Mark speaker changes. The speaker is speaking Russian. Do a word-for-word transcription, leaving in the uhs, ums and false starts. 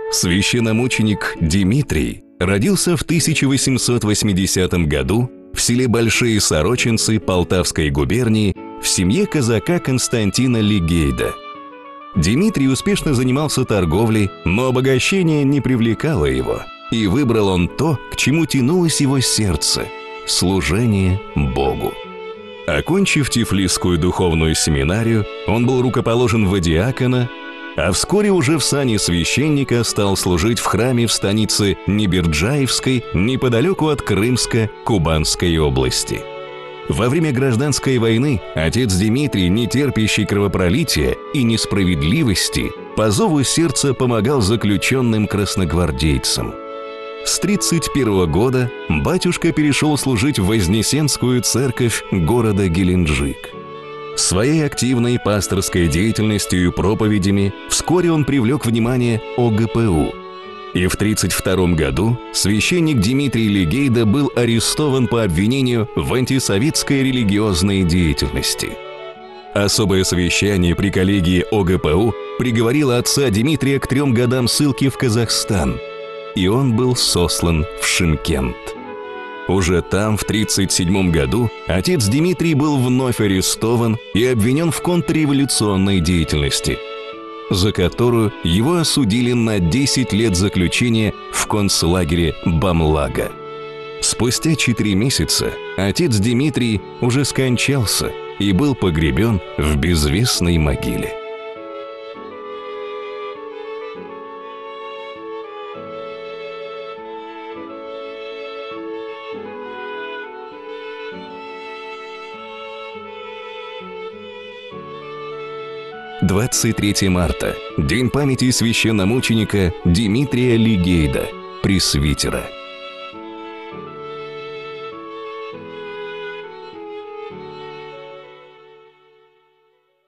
Speaker 1: Священномученик Димитрий родился в тысяча восемьсот восьмидесятом году в селе Большие Сорочинцы Полтавской губернии в семье казака Константина Лигейда. Димитрий успешно занимался торговлей, но обогащение не привлекало его, и выбрал он то, к чему тянулось его сердце – служение Богу. Окончив Тифлисскую духовную семинарию, он был рукоположен во диакона, а вскоре уже в сане священника стал служить в храме в станице Неберджаевской, неподалеку от Крымско-Кубанской области. Во время гражданской войны отец Димитрий, не терпящий кровопролития и несправедливости, по зову сердца помогал заключенным красногвардейцам. С тридцать первого года батюшка перешел служить в Вознесенскую церковь города Геленджик. Своей активной пасторской деятельностью и проповедями вскоре он привлек внимание о гэ пэ у. И в тридцать втором году священник Димитрий Лигейда был арестован по обвинению в антисоветской религиозной деятельности. Особое совещание при коллегии о гэ пэ у приговорило отца Димитрия к трем годам ссылки в Казахстан, и он был сослан в Шымкент. Уже там, в тридцать седьмом году, отец Димитрий был вновь арестован и обвинен в контрреволюционной деятельности, за которую его осудили на десять лет заключения в концлагере Бамлага. Спустя четыре месяца отец Димитрий уже скончался и был погребен в безвестной могиле. двадцать третьего марта – День памяти священномученика Димитрия Лигейда, пресвитера.